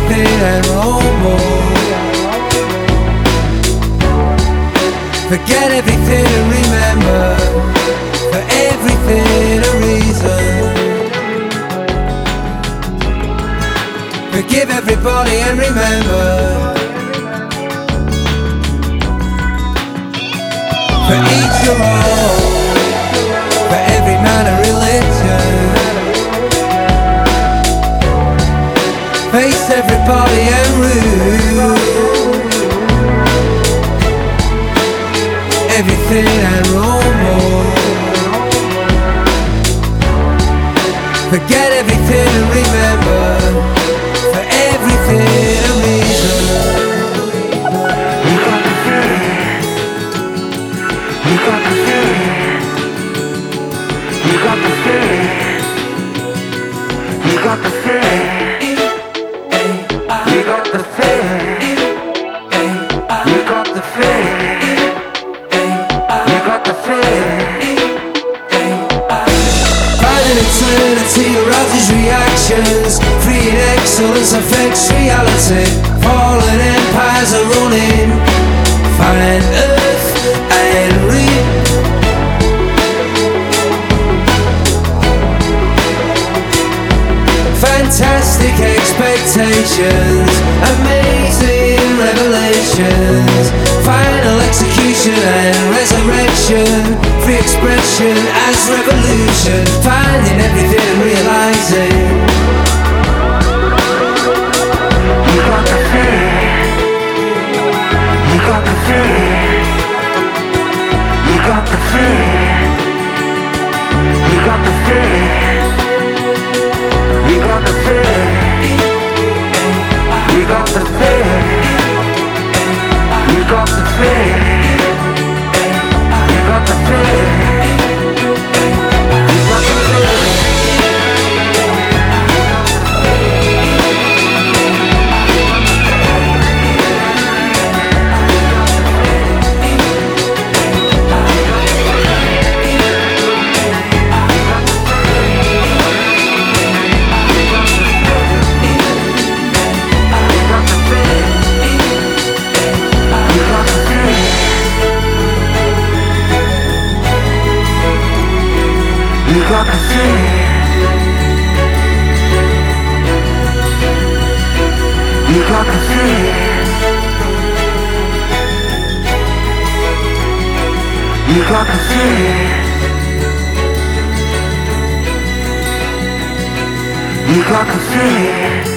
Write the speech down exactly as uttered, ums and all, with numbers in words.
everything and roll more. Forget everything and remember, for everything a reason. Forgive everybody and remember, for each your own, for every man a religion. Face everybody and rule everything and roll more. Forget everything and remember, for everything a reason. You got the feeling. You got the feeling. You got the feeling. You got the feeling. You got the feeling. You got the feeling. You got the feeling. Finding eternity arouses reactions. Freeing excellence affects reality. Fallen empires are running. Find earth and reap. Fantastic expectations, amazing revelations, final execution and resurrection, free expression as revolution, finding everything and realizing. You got the feeling. You got the feeling. You got the feeling. You got the feeling. You got the feeling. You got the feeling. You got the feeling. You got the feeling. You got the feeling. You got the feeling. You got the feeling. You got the feeling. You got the feeling.